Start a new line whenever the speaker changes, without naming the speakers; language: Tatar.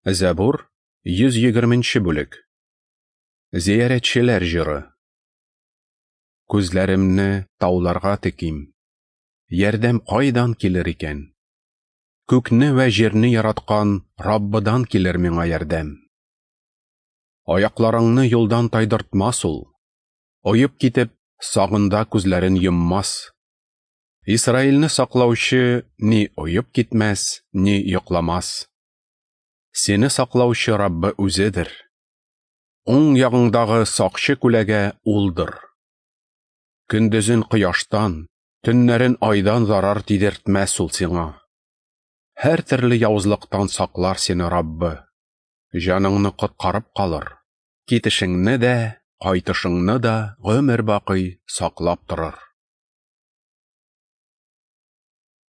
Зәбур 120-нче бүлек. Зиярәтчеләр җыры. Күзләремне тауларга теким. Ярдәм кайдан килер икән? Күкне вә җирне яраткан Раббыдан килер миңа ярдәм. Аякларыңны юлдан тайдыртмас ул. Оеп китеп, сагында күзләрен йоммас. Исраилне саклаучы ни оеп китмәс, ни йокламас. Сине саклаучы Раббы үзедер. Уң ягыңдагы сакчы күләгә улдыр. Көндезен кояштан, төннәрен айдан зарар тидертмәс ул сиңа. Һәр төрле явызлыктан саклар сине Раббы. Җаныңны коткарып калыр. Китешеңне дә, кайтышыңны да гомер бакый саклап торыр.